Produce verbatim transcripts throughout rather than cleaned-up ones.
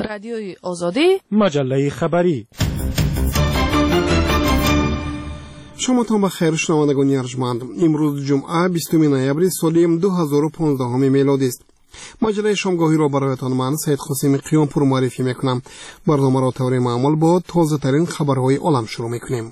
رادیوی آزادی، مجله خبری. شما تا بخیر شنوندگان ارجمند. امروز جمعه بیستم نوامبر سال دو هزار و پانزده میلادی است. مجله شامگاهی را برایتان من سید خسیم قیام پور معرفی میکنم. برنامه را طور معمول با تازه ترین خبرهای عالم شروع میکنیم.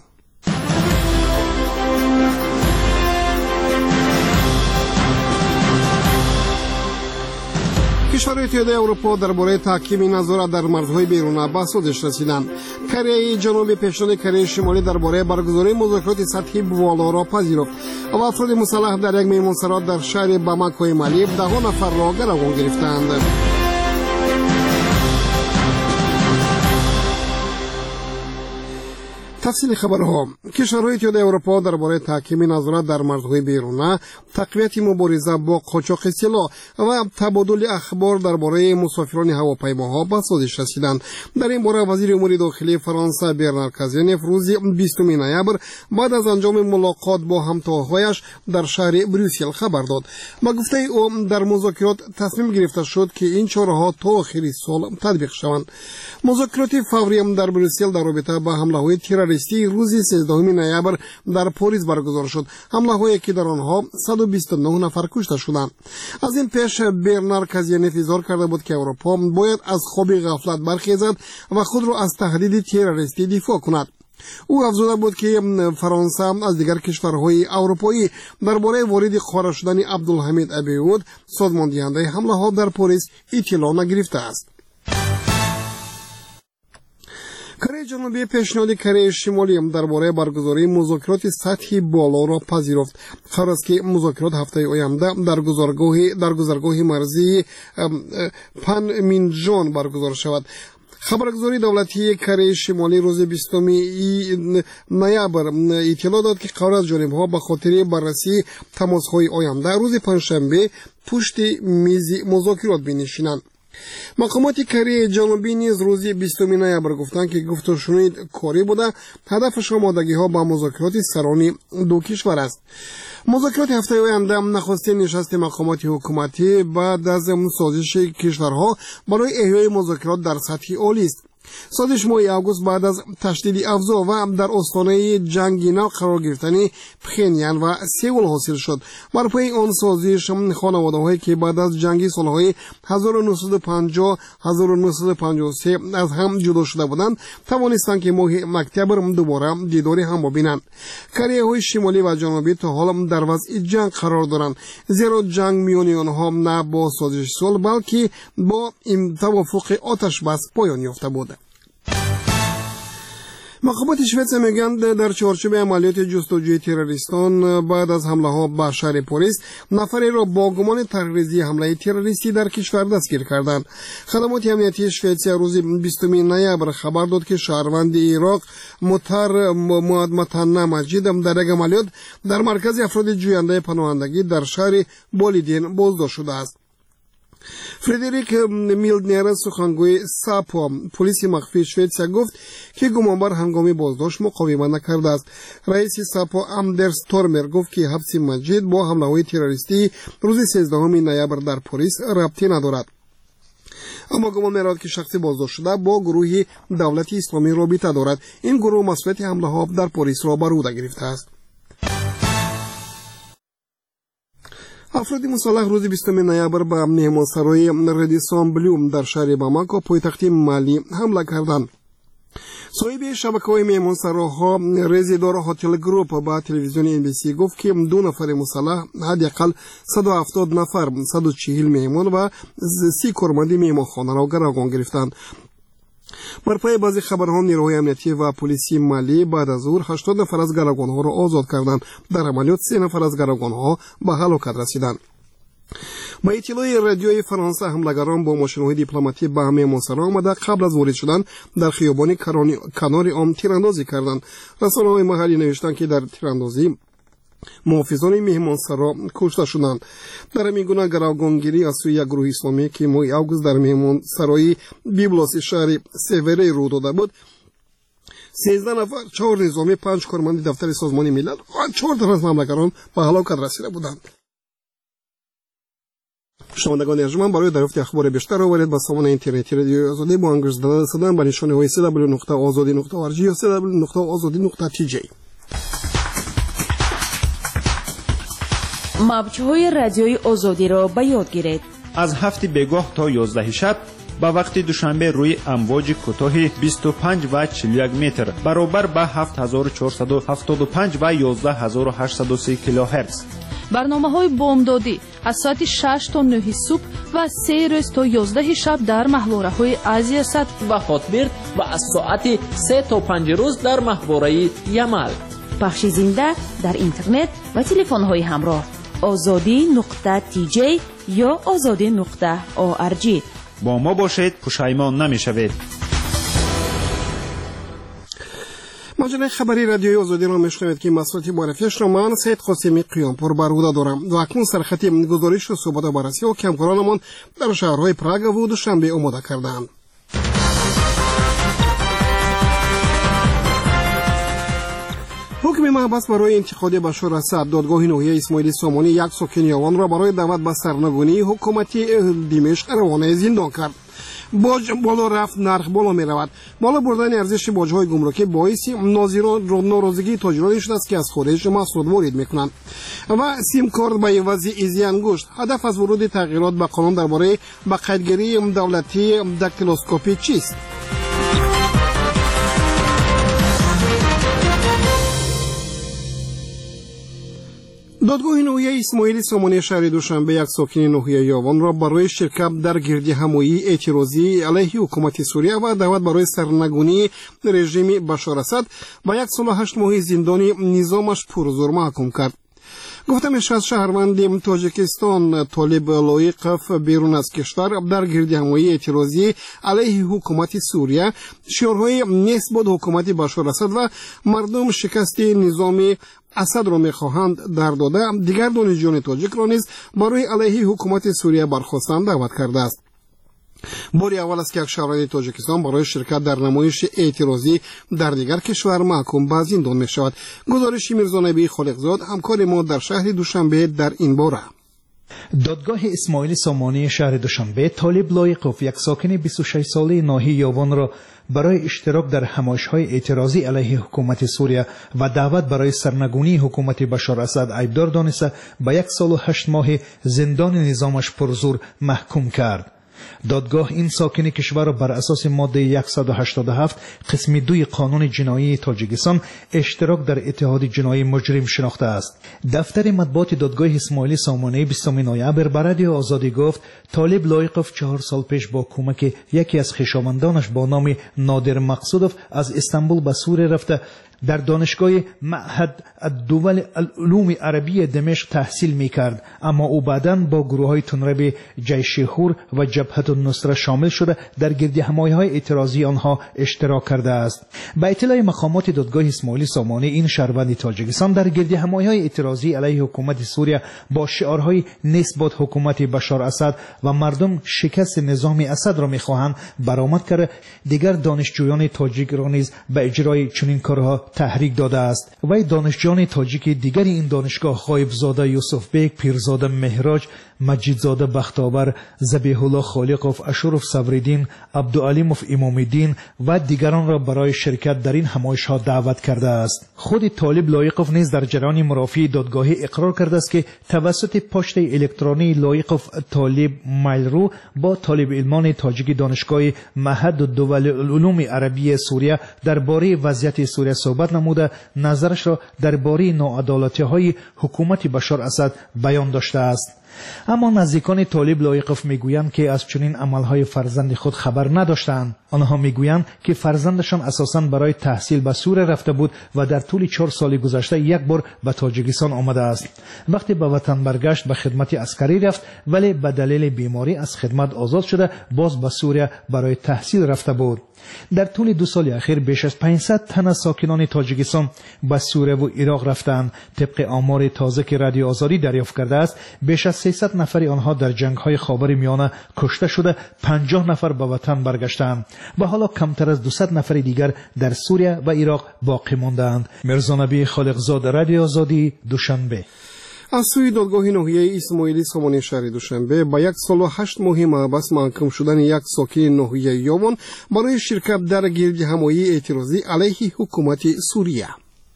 کشورهای اتحادیه اروپا درباره تحکیم نظارت در مرزهای بیرون به سازش رسیدند. کره جنوبی پیشنهاد کره شمالی درباره برگزاری مذاکرات سطحی بالا را پذیرفت و افراد مسلح در یک مهمانسرا در شهر باماکو مالی ده نفر را گروگان گرفتند. تفصیل خبرها. کشورهای اتحادیه اروپا درباره تحکیم نظارت در مرزهای بیرون، تقویت مبارزه با قاچاق سلاح و تبادل اخبار درباره مسافران هواپیماها به سازش رسیدند. در این باره وزیر امور داخلی فرانسه برنار کازینف روز بیستم نوامبر بعد از انجام ملاقات با همتاهایش در شهر بروسل خبر داد. با گفته او در مذاکرات تصمیم گرفته شد که این چاره‌ها تا آخر سال تطبیق شوند. مذاکرات فوری در بروسل در رابطه با حمله‌های تروریستی روز سیزدهم نوامبر در پاریس برگزار شد. حمله‌هایی که در آنها صد و بیست و نه نفر کشته شدند. از این پیش برنار کازینف اظهار کرده بود که اروپا باید از خواب غفلت برخیزد و خود را از تهدید تروریستی دفاع کند. او افزوده بود که فرانسه از دیگر کشورهای اروپایی درباره وارد قرار شدن عبدالحمید ابیعود سازمان دهنده حمله‌ها در پاریس اطلاع نگرفته است. کره جنوبی پیشنهاد کره شمالی درباره برگزاری مذاکرات سطحی بالا را پذیرفت. قرار است که مذاکرات هفته آینده در گذرگاه در گذرگاه مرزی پانمینجان برگزار شود. خبرگزاری دولتی کره شمالی روز بیستم نوامبر اطلاع داد که قرار است جانب‌ها به خاطر بررسی تماس‌های آینده روز پنجشنبه پشت میز مذاکرات بنشینند. مقامات کره جنوبی نیز روز بیستم نوامبر گفتند که گفتگوی کاری بوده. هدفش آمادگی‌ها با مذاکرات سران دو کشور است. مذاکرات هفته آینده نخستین نشست مقامات حکومتی بعد از سازش کشورها برای احیای مذاکرات در سطح عالی است. سازش ماه آگوست بعد از تشدید افزا و در آستانه جنگی نو قرار گرفتن پخینیان و سئول حاصل شد. بر پای آن سازش خانواده‌هایی که بعد از جنگی سالهای هزار و نهصد و پنجاه تا هزار و نهصد و پنجاه و سه از هم جدا شده بودند توانستند که ماه اکتبر دوباره دیدار هم ببینند. کره‌های شمالی و جنوبی تا حالا در وضع جنگ قرار دارند، زیرا جنگ میان آنها نه با سازش صلح بلکه با این توافق آتش بس پایان یافته بود. مخابرات شوئد میگویند در چارچوب عملیات جستجوی تروریستان بعد از حمله‌ها به شهر پاریس نفری را با گمان تروریستی حمله تروریستی در کشور دستگیر کردند. خدمات امنیتی شوئد روز بیستم نوامبر خبر داد که شهروند عراق مطر متنا مجید در یک عملیات در مرکز افراد جوینده پناهندگی در شهر بالیدین بازداشت شده است. فردریک میلدنر سخنگوی ساپو پلیس مخفی شوئد گفت که گمانبر هنگام بازداشت مقاومت نکرده است. رئیس ساپو اندرس تورمر گفت که حبس مجید با حمله‌های تروریستی روز سیزدهم نوامبر در پاریس ربطی ندارد. اما گمان می‌رود که شخص بازداشت شده با گروه دولت اسلامی رابطه دارد. این گروه مسئولیت حمله‌ها در پاریس را بر عهده گرفته است. افراد مسلح روز بیستم نوامبر به مهمانسرای ردیسون بلوم در شهر باماکو پایتخت مالی حمله کردند. صاحب شبکه‌های مهمانسراها رزیدار هتل گروپ با تلویزیون ام بی سی گفت که دو نفر مسلح حداقل صد و هفتاد نفر صد و چهل مهمان و سی کارمند مهمانخانه را گروگان گرفتند. بر پای بعضی خبرها نیروهای امنیتی و پلیسی مالی بعد از ظهر هشتاد نفر از گروگان‌ها را آزاد کردند. در عملیات سه نفر از گروگان‌ها به هلاکت رسیدند. با اطلاع رادیوی فرانسه حملگران با ماشین‌های دیپلماتی به مهمانسرا آمده قبل از وارد شدن در خیابان کنار آن تیراندازی کردند. رسانه‌های محلی نوشتند که در تیراندازی محافظان مهمانسرا کشته شدند. در همین گونه گروگانگیری از سوی یک گروه اسلامی که ماه آگوست در مهمانسرای بیبلاس شهر سوره رو داده بود سیزده نفر، چهار نظامی، پنج کارمند دفتر سازمان ملل و چهار تن از حملگران به هلاکت رسیده بودند. شنوندگان ارجمند برای دریافت اخبار بیشتر آورید با سامانه اینترنتی رادیو آزادی با انگشت زدن به نشانه های دبلیو دبلیو دبلیو نقطه آزادی نقطه او آر جی یا دبلیو دبلیو دبلیو نقطه آزادی نقطه تی جی. موج‌های رادیوی آزادی را به یاد گیرید. از هفت بگاه تا یازده شب با وقت دوشنبه روی امواج کوتاه بیست و پنج و چهل و یک متر برابر با هفت هزار و چهارصد و هفتاد و پنج و یازده هزار و هشتصد و سه کیلوهرتز. برنامه‌های بامدادی از ساعت شش تا نه صبح و سه روز تا یازده شب در محوره‌های آسیا صد و خاطبرد و از ساعت سه تا پنج روز در محوره یمل. پخش زنده در اینترنت و تلفن‌های همراه آزادی نقطه تی جی یا آزادی نقطه او آر جی. با ما باشید، پشیمان نمی‌شوید. مجله خبری رادیوی آزادی را میشنوید که مسئولیت معرفیش را من سید قاسمی قیامپور بر عهده دارم و اکنون سرخط گزارش و صحبت بررسی و کمکارانمان در شهرهای پراگ و دوشنبه آماده کردند. حکم محبس برای انتقاد بشار اسد دادگاه نوحه اسماعیل سامانی یک ساکن یاوان را برای دعوت به سرنگونی حکومتی دمشق روانه زندان کرد. باج بالا رفت، نرخ بالا می رود. بالا بردن ارزش باج‌های گمرکی باعث ناظران ناراضگی تاجران شده است که از خارج محصولات وارد می‌کنند. و سیم کارت به عوض ایزی انگشت. هدف از ورود تغییرات به قانون درباره به قیدگیری دولتی داکتیلوسکوپی چیست؟ دادگاه نوحه اسماعیل سامانی شهر دوشنبه یک ساکن نوحه یاوان را برای شرکت در گردی همایی اعتراضی علیه حکومت سوریه و دعوت برای سرنگونی رژیم بشار اسد و یک سال و هشت ماه زندانی نظامش پرزور محکوم کرد. گفته میشه از شهروند تاجیکستان طالب لایقف بیرون از کشور در گردی همایی اعتراضی علیه حکومت سوریه شعارهای نسبت حکومت بشار اسد و مردم شکست نظام اسد را میخواهند در داده دیگر دانشجویان تاجیک را نیز برای علیه حکومت سوریه برخواستن دعوت کرده است. باری اول است که یک شهروند تاجیکستان برای شرکت در نمایش اعتراضی در دیگر کشور محکوم به زندان می شود. گزارش میرزا نبی خالقزاد همکار ما در شهر دوشنبه در این باره. دادگاه اسماعیل سامانی شهر دوشنبه طالب لایقف یک ساکن بیست و شش ساله ناحیه یاوان را برای اشتراک در همایش‌های اعتراضی علیه حکومت سوریه و دعوت برای سرنگونی حکومت بشار اسد عیبدار دانسته به یک سال و هشت ماه زندان نظامش پرزور محکوم کرد. دادگاه این ساکن کشور را بر اساس ماده صد و هشتاد و هفت قسم دوی قانون جنایی تاجیکستان اشتراک در اتحاد جنایی مجرم شناخته است. دفتر مطبوعات دادگاه اسماعیل سامانی بیستم نوامبر بر رادیو آزادی گفت طالب لایقف چهار سال پیش با کمک یکی از خویشاوندانش با نام نادر مقصودوف از استانبول به سوریه رفته در دانشگاه معهد الدول العلوم عربی دمشق تحصیل می‌کرد، اما او بعداً با گروه‌های تنرب جیش خور و جبهت النصره شامل شده در گردی همایی‌های اعتراضی آنها اشتراک کرده است. با اطلاع مقامات دادگاه اسماعیل سامانی این شهروند تاجیکستان در گردی همایی‌های اعتراضی علیه حکومت سوریه با شعارهای نسبت حکومت بشار اسد و مردم شکست نظام اسد را می‌خواهند برآمد کرده دیگر دانشجویان تاجیک را نیز به اجرای چنین کارها تحریک داده است. و دانشجویان تاجیک دیگر این دانشگاه غایبزاده یوسف بیگ، پیرزاده مهراج، مجیدزاده بختاور، ذبیح الله خالقوف، اشرف صبریدین، عبدالعلیموف امامیدین و دیگران را برای شرکت در این همایش‌ها دعوت کرده است. خود طالب لایقف نیز در جریان مرافعه دادگاهی اقرار کرده است که توسط پست الکترونی لایقف طالب میل رو با طالب علمان تاجیک دانشگاه معهد الدول العلوم عربی سوریه درباره وضعیت سوریه صحبت نموده نظرش را درباره ناعدالتی‌های حکومت بشار اسد بیان داشته است. اما نزدیکان طالب لایقف میگویند که از چنین عملهای فرزند خود خبر نداشتند. آنها میگویند که فرزندشان اساساً برای تحصیل به سوریه رفته بود و در طول چهار سال گذشته یک بار به تاجیکستان آمده است. وقتی به وطن برگشت به خدمت عسکری رفت، ولی به دلیل بیماری از خدمت آزاد شده باز به سوریه برای تحصیل رفته بود. در طول دو سال اخیر بیش از پانصد تن از ساکنان تاجیکستان به سوریه و عراق رفتند. طبق آمار تازه که رادیو آزادی دریافت کرده است، بیش از سیصد نفر آنها در جنگ‌های خاورمیانه کشته شده، پنجاه نفر به وطن برگشتند و حالا کمتر از دویست نفر دیگر در سوریه و عراق باقی ماندند. میرزا نبی خالقزاد، رادیو آزادی، دوشنبه. از سوی دادگاه ناحیه اسماعیلی سامانی شهر دوشنبه با یک سال و هشت ماه محبس محکوم شدن یک ساکن ناحیه یاون برای شرکت در گردهمایی اعتراضی علیه حکومت سوریه.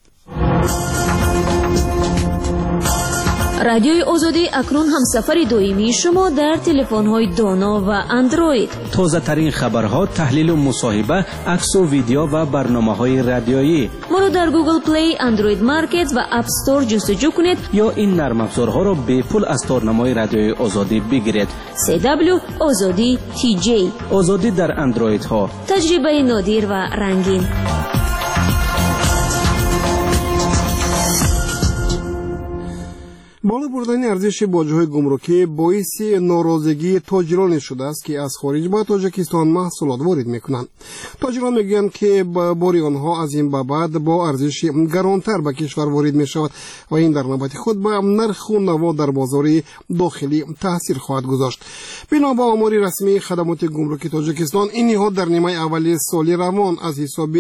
رادیوی آزادی اکنون همسفر دائمی شما در تلفن‌های دانا و اندروید. تازه ترین خبرها، تحلیل و مصاحبه، عکس و ویدیو و برنامه‌های رادیویی. ما را در گوگل پلی، اندروید مارکت و اپ استور جستجو کنید یا این نرم افزارها را به پول از تارنمای رادیوی آزادی بگیرید. سی دبلیو آزادی تی جی. آزادی در اندروید ها. تجربه نادر و رنگین. بالا بردن ارزش باج‌های گمرکی باعث ناراضگی تاجران شده است که از خارج به تاجیکستان محصولات وارد میکنند. تاجران میگویند که باری آنها از این به بعد با ارزش گرانتر به کشور وارد میشود و این در نوبت خود به نرخ و نوا در بازار داخلی تاثیر خواهد گذاشت. بنا به آمار رسمی خدمات گمرکی تاجیکستان، این نهاد در نیمه اولیه سال روان از حساب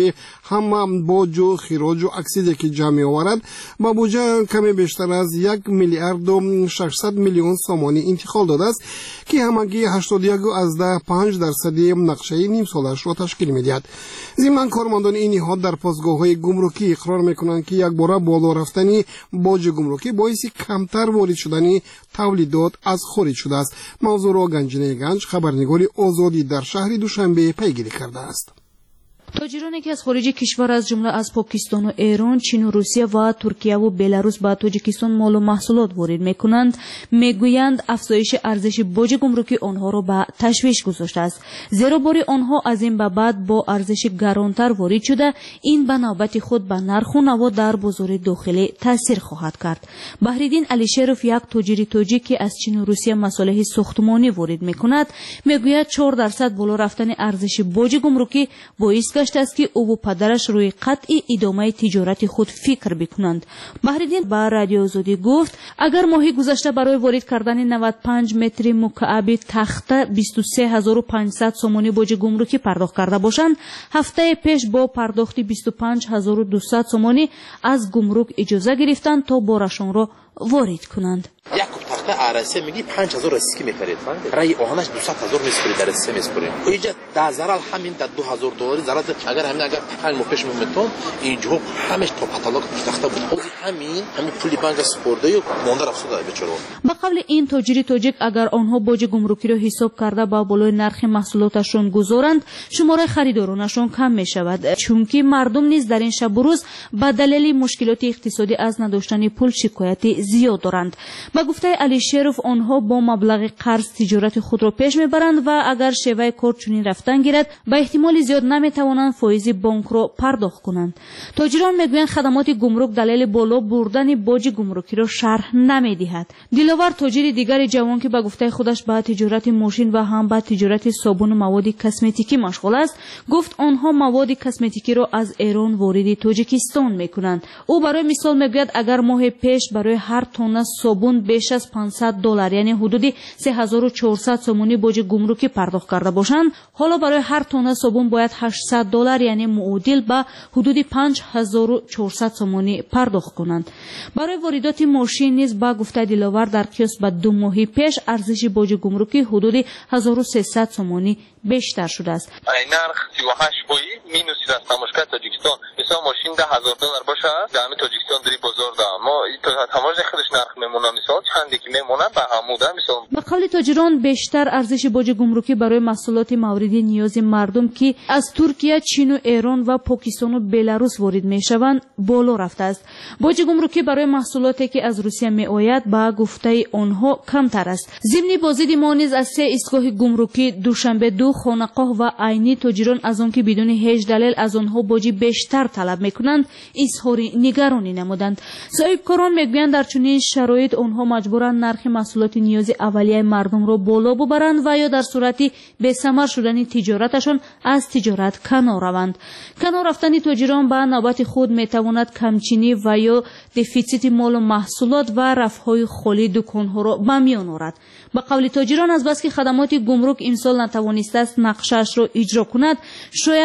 هم باج و خراج و اکسیزی که جمع آورد با بودجه کمی بیشتر از یک میلیارد و ششصد میلیون سامانی انتقال داده است که همگی هشتاد و یک و پنج درصد نقشه نیم سالش را تشکیل می‌دهد. ضمن کارمندان این نهاد در پاسگاه‌های گمرکی اقرار می‌کنند که یک بار بالا رفتن باج گمرکی باعث کمتر وارد شدن تولیدات از خارج شده است. موضوع را گنجینه گنج، خبرنگار آزادی در شهر دوشنبه پیگیری کرده است. تاجرانی که از خارج کشور از جمله از پاکستان و ایران، چین و روسیه و ترکیه و بلاروس به تاجیکستان مال و محصولات وارد میکنند، میگویند افزایش ارزش باج گمرکی آنها را به تشویش گذاشته است، زیرا باری آنها از این به بعد با ارزش گرانتر وارد شده، این به نوبت خود به نرخ و نوا در بازار داخلی تاثیر خواهد کرد. بهرالدین علیشیروف، یک تاجر تاجیک که از چین و روسیه مصالح ساختمانی وارد میکند، میگوید چهار درصد بالا رفتن ارزش باج گمرکی باعث گشته است که او و پدرش روی قطع ادامه تجارت خود فکر بکنند. بهرالدین به رادیو آزادی گفت اگر ماهی گذشته برای وارد کردن نود و پنج متر مکعب تخته بیست و سه هزار و پانصد سومانی باج گمرکی پرداخت کرده باشند، هفته پیش با پرداخت بیست و پنج هزار و دویست سومانی از گمرک اجازه گرفتند تا بارشان را وارد کنند. یک کوب تخته عرصه میگی پنج هزار اسکی میخرید، رای آهنش دویست هزار میسپرید، در سه میسپرید. اینجا در ضرر همین در دو هزار دلاری ضرر، اگر همین اگر پنج ماه پیش میمتون اینجا همش تا پاتالوگ تخته بود، خود همین همین پولی بانک سپرده و مونده رفته بیچاره. به قول این تاجر تاجیک، اگر آنها باج گمرکی را حساب کرده با بالای نرخ محصولاتشون گذارند، شماره خریدارانشون کم میشود، چونکه مردم نیز در این شب و روز به دلیل مشکلات اقتصادی از نداشتن پول شکایت زیاد دارند. با گفته علیشیروف، آنها با مبلغ قرض تجارت خود را پیش میبرند و اگر شیوه کار چنین رفتن گیرد، به احتمال زیاد نمیتوانند فایز بانک را پرداخت کنند. تاجران میگویند خدمات گمرک دلیل بالا بردن باج گمرکی را شرح نمیدهد. دلاور، تاجر دیگر جوان که به گفته خودش به تجارت ماشین و هم به تجارت صابون و مواد کسمتیکی مشغول است، گفت آنها مواد کسمتیکی را از ایران وارد تاجیکستان میکنند. او برای مثال میگوید اگر ماه پیش برای هر تونه صابون بیش از پانصد دلار یعنی حدود سه هزار و چهارصد سومانی باج گمرکی پرداخت کرده باشند، حالا برای هر تونه صابون باید هشتصد دلار یعنی معادل به حدود پنج هزار و چهارصد سومانی پرداخت کنند. برای واردات ماشین نیز با گفته دلاور در قیاس به دو ماه پیش ارزش باج گمرکی حدود هزار و سیصد سومانی بیشتر شده است. این نرخ سی و هشت بایی مینوسید از تماشاگر تاجیکستان، مثلا ماشین ده هزار دلار باشه در همه تاجیکستان داری بازار ده، ما تماشاگر خودش نرخ میمونه، مثلا چندی که میمونه به هموده. مثلا به قول تاجران، بیشتر ارزش باج گمرکی برای محصولات مورد نیاز مردم که از ترکیه، چین و ایران و پاکستان و بلاروس وارد میشوند بالا رفته است. باج گمرکی برای محصولاتی که از روسیه میآید با گفته آنها کمتر است. ضمن بازدید ما نیز از سه ایستگاه گمرکی دوشنبه دو، خانقاه و عینی تاجران از آن که بدون هیچ دلیل از آنها باج بیشتر طلب میکنند اظهار نگرانی نمودند. صاحبکاران میگویند در چنین شرایط آنها مجبورند نرخ محصولات نیاز اولیه مردم را بالا ببرند و یا در صورتی بی‌ثمر شدن تجارتشان از تجارت کنار روند. کنار رفتن تاجران به نوبت خود میتواند کمچینی و یا دفیسیت مال و محصولات و رفع‌های خالی دکانها را به میان آورد. به قول تاجران، از بس که خدمات گمرک امسال نتوانسته است نقشه‌اش را اجرا کند، شاید با همین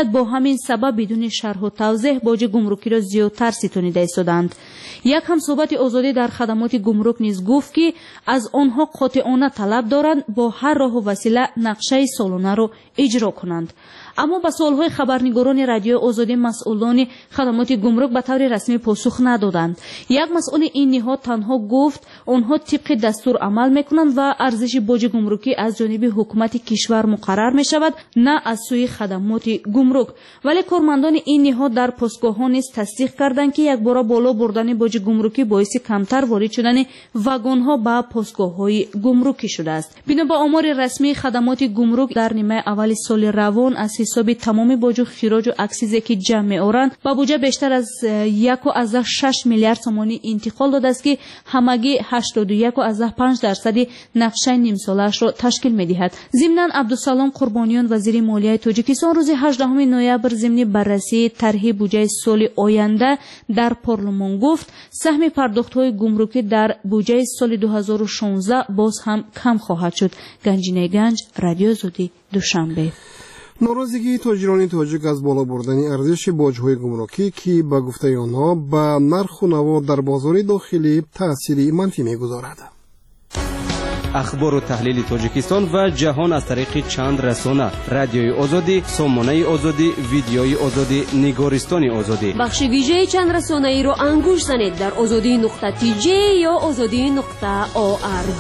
ҳамин сабаб бидуни шарҳу тавзеҳ боҷи гумрукиро зиёдтар ситонида истоданд. як ҳамсӯҳбати озодӣ дар хадамоти гумрук низ гуфт ки аз онҳо қотиона талаб доранд бо ҳар роҳу васила нақшаи солонаро иҷро кунанд. аммо ба суолҳои хабарнигорони радиои озодӣ масъулони хадамоти гумрук ба таври расмӣ посух надоданд. як масъули ин ниҳод танҳо гуфт онҳо тибқи дастур амал мекунанд ва арзиши боҷи гумрукӣ аз ҷониби ҳукумати кишвар муқаррар мешавад, на аз сӯи хадамоти гумрук. вале кормандони ин ниҳод дар постгоҳҳо низ тасдиқ карданд ки якбора боло бурдани боҷи гумрукӣ боиси камтар ворид шудани вагонҳо ба постгоҳҳои гумрукӣ шудааст. бино ба омори расмии хадамоти гумрук дар нимаи аввали соли равон аз ҳисоби тамоми боҷу хироҷу аксизе ки ҷамъ меоранд ба буҷа бештар аз яку азах шаш миллиард сомонӣ интиқол додааст ки ҳамагӣ ҳаштоду яку азах панҷ дарсади нақшаи нимсолаашро ташкил медиҳад. зимнан абдусалом қурбониён вазири молияи тоҷикистон рӯзи ҳаждаҳуми ноябр зимни баррасии тарҳи буҷаи соли оянда дар парлумон гуфт саҳми пардохтҳои гумрукӣ дар буҷаи соли дуҳазору шонздаҳ боз ҳам кам хоҳад шуд. Ганҷинаи Ганҷ, Радиои Озодӣ, Душанбе. норозигии тоҷирони тоҷик аз боло бурдани арзиши боҷҳои гумрукӣ ки ба гуфтаи онҳо ба нарху наво дар бозори дохилӣ таъсири манфӣ мегузорад. ахбору таҳлили тоҷикистон ва ҷаҳон аз тариқи чанд расона: радиои озодӣ, сомонаи озодӣ, видеои озодӣ, нигористони озодӣ. бахши вижеи чанд расонаиро ангуш занед дар озодӣ нуқта тиҷи ё озодӣ нуқта орг.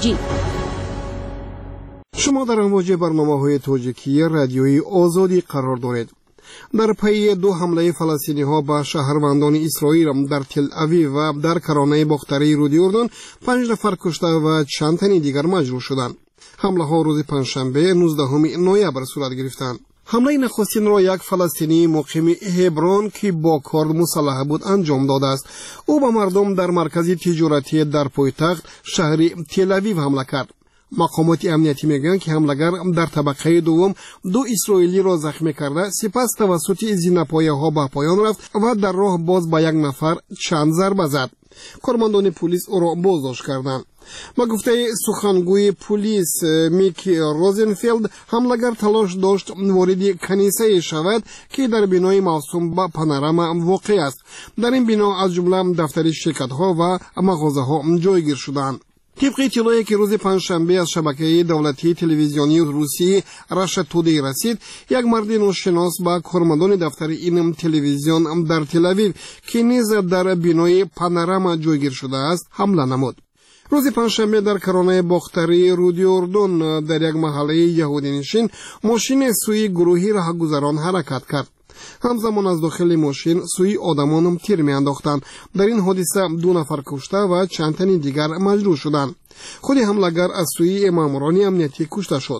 шумо дар амвоҷи барномаҳои тоҷикии радиои озодӣ қарор доред. дар пайи ду ҳамлаи фаластиниҳо ба шаҳрвандони Исроил дар Тел-Авив ва дар каронаи бохтарии руди Урдун панҷ нафар кушта ва чанд тани дигар маҷрӯҳ шуданд. ҳамлаҳо рӯзи панҷшанбе нуздаҳуми ноябр сурат гирифтанд. ҳамлаи нахустинро як фаластинии муқими Ҳеброн ки бо корд мусаллаҳ буд анҷом додааст. ӯ ба мардум дар маркази тиҷоратӣ дар пойтахт шаҳри Тел-Авив ҳамла кард. мақомоти амнияти мегӯянд ки ҳамлагар дар табақаи дуввум ду исроилиро захмӣ карда сипас тавассути зинапояҳо ба поён рафт ва дар роҳ боз ба як нафар чанд зарба зад. кормандони пулис ӯро боздошт карданд. ба гуфтаи сухангӯи пулис Мики Розенфелд, ҳамлагар талош дошт вориди канисае шавад ки дар бинои мавсум ба панорама воқеъ аст. дар ин бино аз ҷумла дафтари ширкатҳо ва мағозаҳо ҷойгир шуданд. طبق اطلاعی که روز پنجشنبه از شبکه دولتی تلویزیونی روسی راشا تودی رسید، یک مرد ناشناس با کارمندان دفتر این تلویزیون در تل-آویو که نیز در بینای پانوراما جایگیر شده است حمله نمود. روز پنجشنبه در کرانه باختری رودی اردن در یک محله یهودی نشین ماشین سوی گروهی راهگذران حرکت کرد. همزمان از داخل ماشین سوی آدمان تیر میانداختند. در این حادثه دو نفر کشته و چند تن دیگر مجروح شدند. خود حمله‌گر از سوی ماموران امنیتی کشته شد.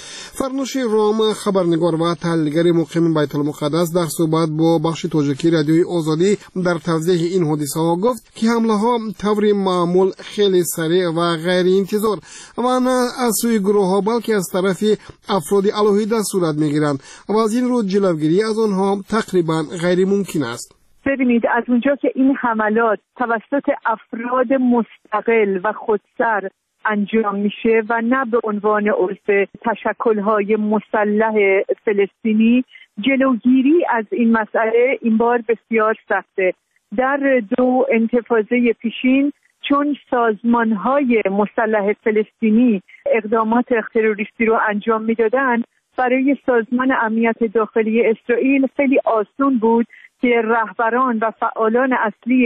فرنوش رام، خبرنگار و تحلیلگر مقیم بیت المقدس، در صحبت با بخش تاجیکی رادیوی آزادی در توضیح این حادثه ها گفت که حمله ها طور معمول خیلی سریع و غیر انتظار و نه از سوی گروه ها بلکه از طرف افراد علیحده صورت میگیرند و از این رو جلوگیری از آنها تقریبا غیر ممکن است. ببینید، از اونجا که این حملات توسط افراد مستقل و خودسر انجام میشه و نه به عنوان عرف تشکل‌های مسلح فلسطینی، جلوگیری از این مسئله این بار بسیار سخته. در دو انتفاضه پیشین چون سازمان‌های مسلح فلسطینی اقدامات تروریستی رو انجام میدادن، برای سازمان امنیت داخلی اسرائیل خیلی آسون بود که رهبران و فعالان اصلی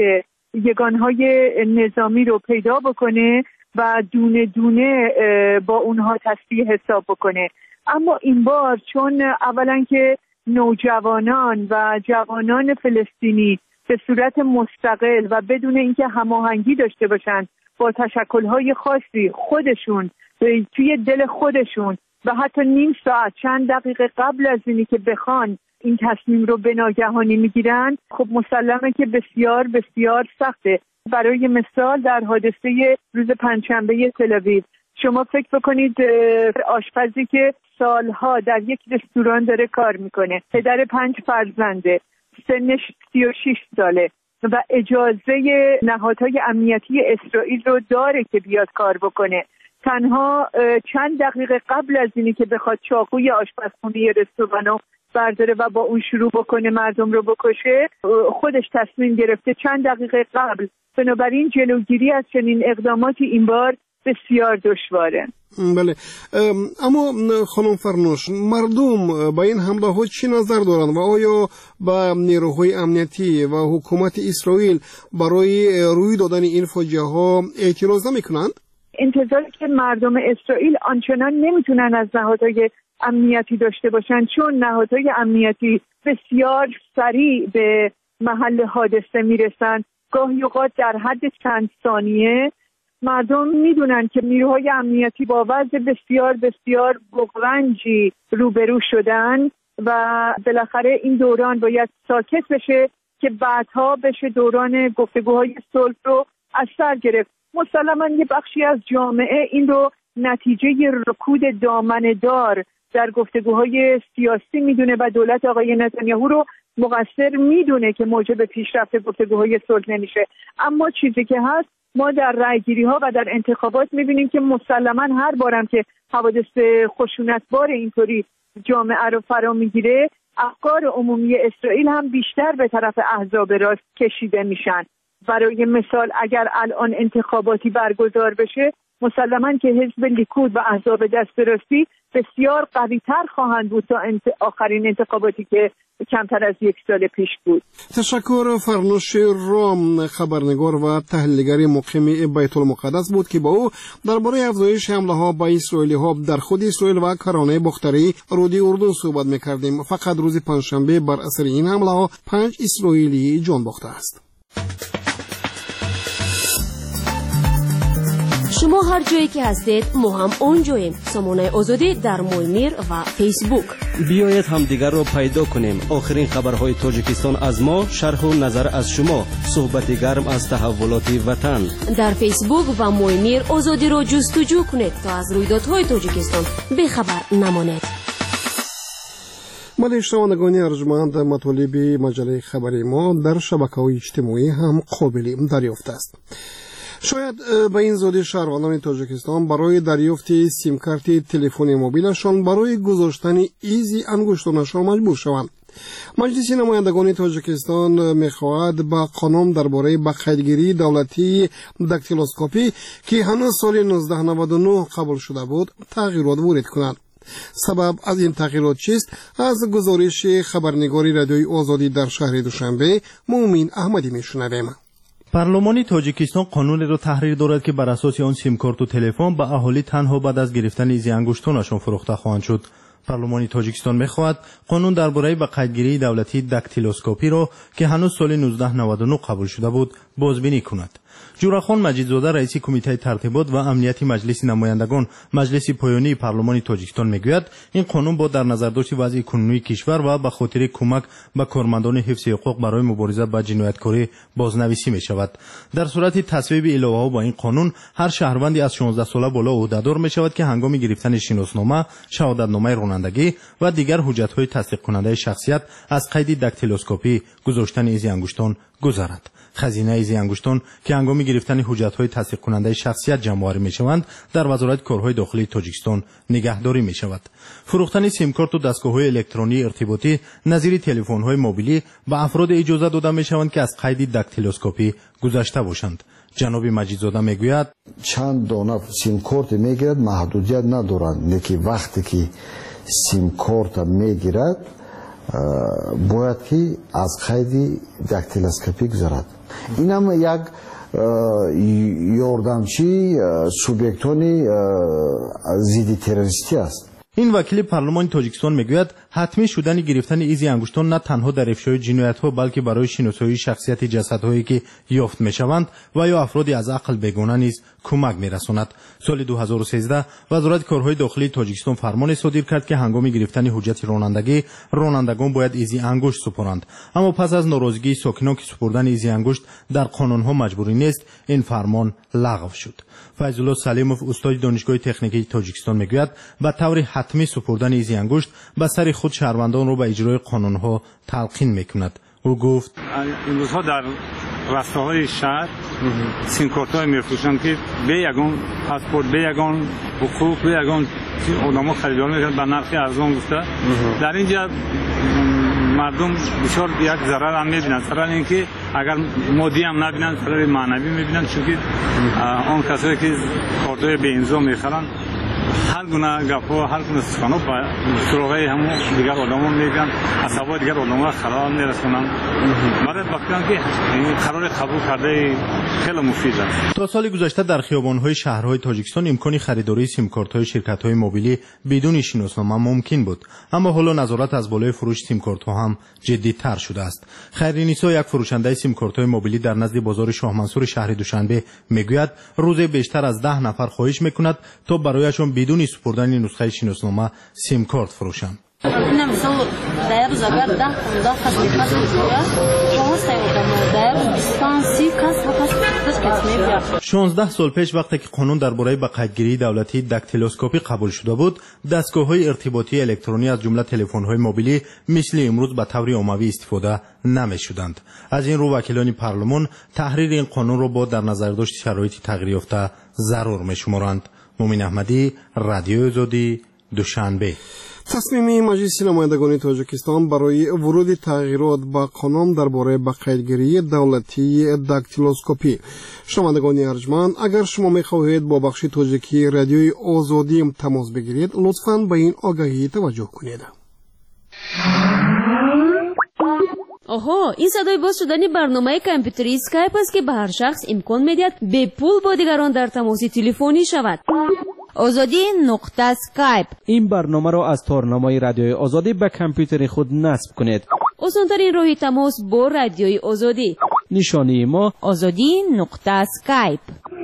یگانهای نظامی رو پیدا بکنه و دونه دونه با اونها تصفیه حساب بکنه. اما این بار چون اولا که نوجوانان و جوانان فلسطینی به صورت مستقل و بدون اینکه هماهنگی داشته باشن با تشکل‌های خاصی خودشون توی دل خودشون و حتی نیم ساعت چند دقیقه قبل از اینی که بخوان این تصمیم رو به ناگهانی میگیرن، خب مسلمه که بسیار بسیار سخته. برای مثال در حادثه روز پنجشنبه تل-آویو شما فکر بکنید آشپزی که سالها در یک رستوران داره کار میکنه، پدر پنج فرزنده، سنش سی و شش ساله و اجازه نهادهای امنیتی اسرائیل رو داره که بیاد کار بکنه، تنها چند دقیقه قبل از اینی که بخواد چاقوی آشپزخونه رستوران رو برداره و با اون شروع بکنه مردم رو بکشه، خودش تصمیم گرفته چند دقیقه قبل. بنابراین جلوگیری از چنین اقداماتی این بار بسیار دشواره. بله، اما خانم فرنوش، مردم با این حمله ها چی نظر دارند و آیا با نیروهای امنیتی و حکومت اسرائیل برای روی دادن این فاجعه ها اعتراض نمی کنند؟ انتظاری که مردم اسرائیل آنچنان نمیتونن از نهادهای امنیتی داشته باشند، چون نهادهای امنیتی بسیار سریع به محل حادثه میرسن. گاهی اوقات در حد چند ثانیه مردم میدونن که نیروهای امنیتی با وضع بسیار بسیار بغرنجی روبرو شدن و بالاخره این دوران باید ساکت بشه که بعدها بشه دوران گفتگوهای صلح رو از سر گرفت. مسلماً یه بخشی از جامعه این رو نتیجه رکود دامنه‌دار در گفتگوهای سیاسی میدونه و دولت آقای نتانیاهو رو مقصر میدونه که موجب پیشرفت گفتگوهای صلح نمیشه. اما چیزی که هست، ما در رأیگیری ها و در انتخابات میبینیم که مسلماً هر بارم که حوادث خشونتبار اینطوری جامعه رو فرا میگیره، افکار عمومی اسرائیل هم بیشتر به طرف احزاب راست کشیده میشن. برای مثال اگر الان انتخاباتی برگزار بشه، مسلماً که حزب لیکود و احزاب دست راستی بسیار قوی‌تر خواهند بود تا انت... آخرین انتخاباتی که کمتر از یک سال پیش بود. تشکر. فرنوش رام، خبرنگار و تحلیلگر مقیم بیت المقدس بود که با او درباره افزایش حمله ها با اسرائیلی ها در خود اسرائیل و کرانه بختری رودی اردن صحبت می‌کردیم. فقط روز پنجشنبه بر اثر این حمله ها پنج اسرائیلی جان باخته است. شما هر جایی که هستید ما هم اونجاییم. سامانه آزادی در مویمیر و فیسبوک. بیایید هم دیگر رو پیدا کنیم. آخرین خبرهای تاجیکستان از ما، شرح و نظر از شما، صحبت گرم از تحولات وطن. در فیسبوک و مویمیر آزادی رو جستجو کنید تا از رویدادهای تاجیکستان بخبر نمانید. مالی شنوندگان ارجمند، مطالب مجله خبری ما در شبکه‌های اجتماعی هم قابل دریافت است. شاید به این زودی شهروندان تاجیکستان برای دریافت سیم کارت تلفن موبیلشان برای گذاشتن ایزی انگشتانشان مجبور شوند. مجلس نمایندگان تاجیکستان می‌خواهد با قانون درباره بقیدگیری دولتی داکتیلوسکوپی که هنوز سال نوزده نود و نه قبول شده بود تغییرات وارد کند. سبب از این تغییرات چیست؟ از گزارش خبرنگاری رادیوی آزادی در شهر دوشنبه مومین احمدی میشنویم. پارلمان تاجیکستان قانونی را تحریر دارد که بر اساس آن سیم کارت و تلفن به اهالی تنها بعد از گرفتن ایزی انگشتانشان فروخته خواهند شد. پارلمان تاجیکستان می‌خواهد قانون درباره بقیدگیری دولتی داکتیلوسکوپی را که هنوز سال نوزده نود و نه قبول شده بود بازبینی کند. جوراخان مجیدزاده رئیس کمیته ترتیبات و امنیت مجلس نمایندگان مجلس پایانی پارلمان تاجیکستان میگوید این قانون با در نظر داشت وضع کنونی کشور و به خاطر کمک به کارمندان حفظ حقوق برای مبارزه با جنایتکاری بازنویسی می شود. در صورت تصویب الهه ها با این قانون هر شهروندی از شانزده ساله بالا عهدهدار می شود که هنگام گرفتن شناسنامه، شهادتنامه رانندگی و دیگر حجت های تصدیق کننده شخصیت از قید داکتیلوسکوپی گذاشتن ایزی انگشتان گذرد. خزینه ایزی انگشتان که هنگام گرفتن حجت‌های تصدیق کننده شخصیت جمع‌آوری می‌شوند در وزارت کارهای داخلی تاجیکستان نگهداری می‌شود. فروختن سیم کارت و دستگاه‌های الکترونی ارتباطی نظیر تلفن‌های موبیلی به افراد اجازه داده می‌شوند که از قید داکتیلوسکوپی گذشته باشند. جناب مجیدزاده میگوید چند دانه سیم کارت میگیرد محدودیت ندارند، لیکن وقتی که سیم کارت میگیرد باید که از قید داکتیلوسکوپی گذرد. این هم یک یاردمچی سوبیکتانی ضد تروریستی است. این وکیل پارلمان تاجیکستان میگوید حتمی شدن گرفتن ایزی انگشتان نه تنها در افشای جنایت‌ها بلکه برای شناسایی شخصیت جسدهایی که یافت میشوند و یا افرادی از عقل بیگانه نیز کمک میرساند. سال دو هزار و سیزده وزارت کارهای داخلی تاجیکستان فرمان صادر کرد که هنگام گرفتن حجت رانندگی رانندگان باید ایزی انگشت سپارند، اما پس از ناراضگی ساکنان که سپردن ایزی انگشت در قانون‌ها مجبوری نیست این فرمان لغو شد. فیض الله سلیموف استاد دانشگاه تکنیکی تاجیکستان میگوید به طور حتمی سپردن ایزی انگشت به سر خود شهروندان را به اجرای قانون‌ها تلقین میکند. او گفت امروزها در رسته‌های شهر سیم کارت های میفروشند که به یگان پاسپورت، به یگان حقوق، به یگان آدما خریدار میکنند به نرخ ارزان گفته. در اینجا مردم بسیار یک ضرر هم میبینند. ضرر اینکه اگر مادی هم نبینند، ضرر معنوی میبینند، چون که آن کسایی که کارت‌های به امضا میخرند هر گونه گپ‌ها، هر گونه سخن‌ها با سراغ همون دیگر آدم‌ها میگن، عصبات دیگر آدم‌ها خلال میرسونن. برای وقتی که این قرار قبول کرده خیلی مفید است. تا سال گذشته در خیابان‌های شهرهای تاجیکستان امکان خریداری سیم کارت‌های شرکت‌های موبیلی بدون شناسنامه ممکن بود، اما حالا نظارت از بالای فروش سیم کارت‌ها هم جدی‌تر شده است. خیرنیسا، یک فروشنده سیم کارت‌های موبیلی در نزد بازار شاه منصور شهر دوشنبه میگوید روزی بیشتر از ده نفر خواهش میکند تا برایشان بدون سپردن نسخه شناسنامه سیم کارت فروشند. اینا مثلا در روز اگر ده پانزده کس میخواست بگوید شما سیادم در روز بیستان سی کس و کس کس میبید. شانزده سال پیش وقتی که قانون درباره به قیدگیری دولتی داکتیلوسکوپی قبول شده بود، دستگاه‌های ارتباطی الکترونی از جمله تلفن‌های موبیلی مثل امروز به طور عمومی استفاده نمی‌شدند. از این رو وکیلان پارلمان تحریر این قانون را با در نظر داشت شرایط تغییر یافته ضرور می‌شمارند. مومن احمدی، رادیو آزادی، دوشنبه. تصمیم مجلس نمایندگان تاجیکستان برای ورود تغییرات به قانون درباره به قیدگیری دولتی داکتیلوسکوپی. شنوندگان ارجمند، اگر شما می‌خواهید با بخش تاجیکی رادیوی آزادی تماس بگیرید، لطفاً به این آگاهی توجه کنید. آها، این صدای باز شدن برنامه کامپیوتری اسکایپ است که به هر شخص امکان می‌دهد به پول با دیگران در تماس تلفنی شود. آزادی نقطه اسکایپ. این برنامه را از تارنمای رادیوی آزادی به کامپیوتر خود نصب کنید. آسان‌ترین راه تماس با رادیوی آزادی. نشانی ما آزادی نقطه اسکایپ.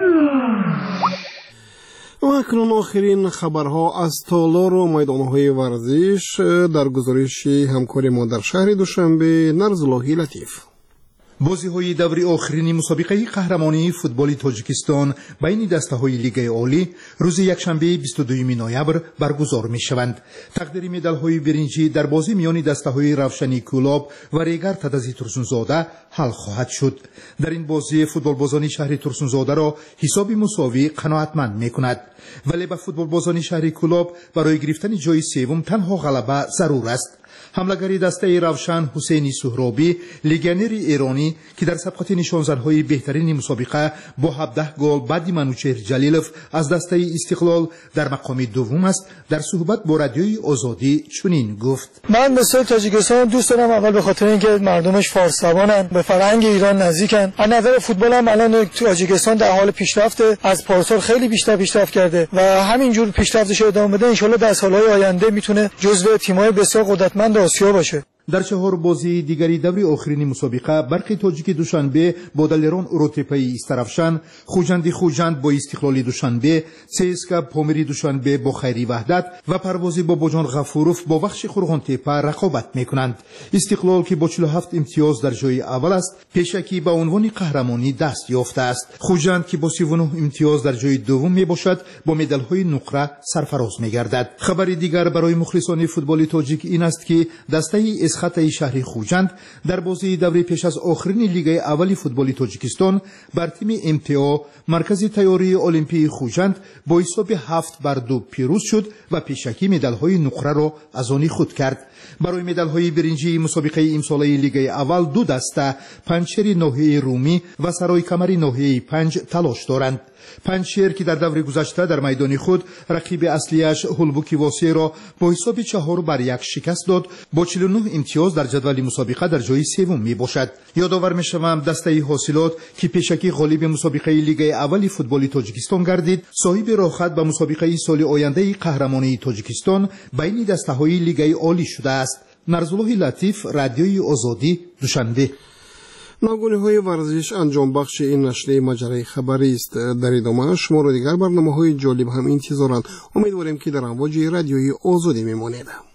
و اکنون آخرین خبرها از تالار و میدانهای ورزش در گزارش همکار ما در شهر دوشنبه نرزاللهی لطیف. بازی‌های دوری آخرین مسابقه قهرمانی فوتبال تاجیکستان بین دسته‌های لیگ عالی روز یکشنبه بیست و دوم نوامبر برگزار می‌شوند. تقدیر مدال‌های برنجی در بازی میان دسته‌های روشنی کلاب و ریگر تدزی ترسونزاده حل خواهد شد. در این بازی فوتبالبازان شهر ترسونزاده را حساب مساوی قناعتمند می‌کند، ولی به فوتبالبازان شهر کلاب برای گرفتن جای سوم تنها غلبه ضرور است. حملگری دسته روشن حسینی سهرابی، لگنر ایرانی که در سبقت نشانزن‌های بهترین مسابقه با هفده گل بعد منوچهر جلیلوف از دسته استقلال در مقام دوم است، در صحبت با رادیوی آزادی چنین گفت: من مثل تاجیکستان دوست دارم، اول به خاطر اینکه مردمش فارس زبانن، به فرهنگ ایران نزدیکن. از نظر فوتبال هم الان تاجیکستان در حال پیشرفته، از پارسال خیلی بیشتر پیشرفت کرده و همینجور پیشرفتش ادامه بده ان شاءالله در سال‌های آینده میتونه جزو تیم‌های بسیار قدرتمند آسیا باشه. در چهار بازی دیگری دوری آخرین مسابقه برق تاجیک دوشنبه با دلران اوروتپایی استرافشان، خوجند خوجند با استقلال دوشنبه، سیسکا پامری دوشنبه با خیری وحدت و پروازی با بوجان غفوروف با بخش خرغان تپه رقابت میکنند. استقلال که با چهل و هفت امتیاز در جای اول است، پیشکی به عنوان قهرمانی دست یافته است. خوجند که با سی و نه امتیاز در جای دوم می باشد، با مدال‌های نقره سرفراز میگردد. خبر دیگر برای مخلصان فوتبال تاجیک این است که دسته خطای شهر خوجند در بازی دوری پیش از آخرین لیگ اولی فوتبال تاجیکستان بر تیم ام تی او مرکز تیاری المپی خوجند با حساب هفت بر دو پیروز شد و پیشکی مدال‌های نقره را از آن خود کرد. برای مدال‌های برنجی مسابقه امساله لیگ اول دو دسته پنچری ناحیه رومی و سرای کمری ناحیه پنج تلاش دارند. پنچر که در دور گذشته در میدان خود رقیب اصلیش هولبوکی واسه را با حساب چهار بر یک شکست داد، با چهل و نه امتیاز در جدول مسابقه در جای سوم می باشد. یادآور می شوم دسته حاصلات که پیشکی غالب مسابقه لیگ اولی فوتبال تاجیکستان گردید، صاحب راهخط به مسابقه سال آینده قهرمانی تاجیکستان بین دسته های لیگ عالی شده است. نرزاللهی لطیف، رادیوی آزادی، دوشنبه. ناگونه های ورزش انجام بخش این نشریه مجله خبری است. در ادامه شما را دیگر برنامه های جالب هم انتظارند. امیدواریم که در امواج رادیوی آزادی میمانید.